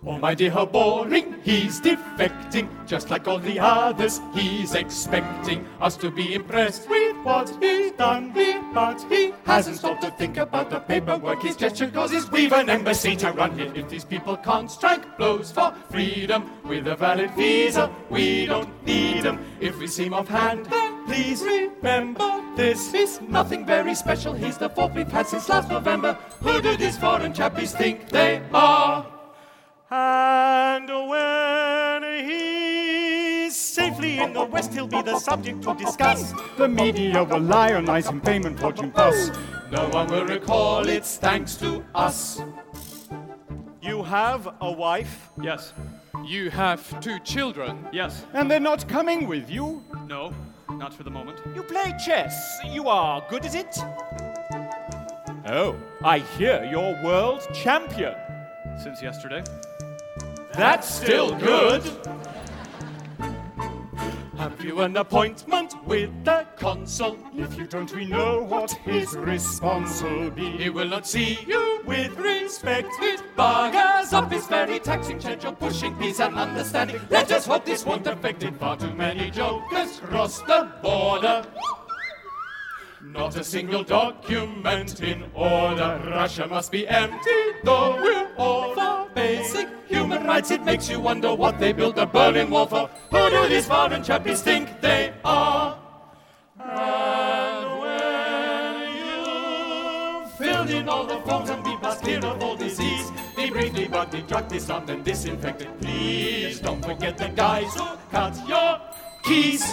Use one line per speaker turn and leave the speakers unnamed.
Oh my dear, how boring, he's defecting. Just like all the others, he's expecting us to be impressed with what he's done. But he hasn't stopped to think about the paperwork he's gestured, cause he's we've an embassy to run here. If these people can't strike blows for freedom with a valid visa, we don't need them. If we seem offhand, then please remember this is nothing very special. He's the fourth we've had since last November. Who do these foreign chappies think they are?
And when he's safely in the West, he'll be the subject to discuss.
The media will lionize him, fame and fortune plus.
No one will recall it's thanks to us.
You have a wife?
Yes.
You have 2 children.
Yes.
And they're not coming with you?
No, not for the moment.
You play chess. You are good at it?
Oh, I hear you're world champion.
Since yesterday.
That's still good. Have you an appointment with the consul?
If you don't, we know what his response will be.
He will not see you with respect. It buggers up his very taxing schedule, pushing peace and understanding. Let us hope this won't affect it. Far too many jokers cross the border. Not a single document in order. Russia must be empty, though we're all for basic human rights. It makes you wonder what they built the Berlin Wall for. Who do these foreign chappies think they are? And when you've filled in all the forms and be bust clear of all disease, debrief, debug, destruct, disarm, and disinfect it. Please don't forget the guys who cut your keys.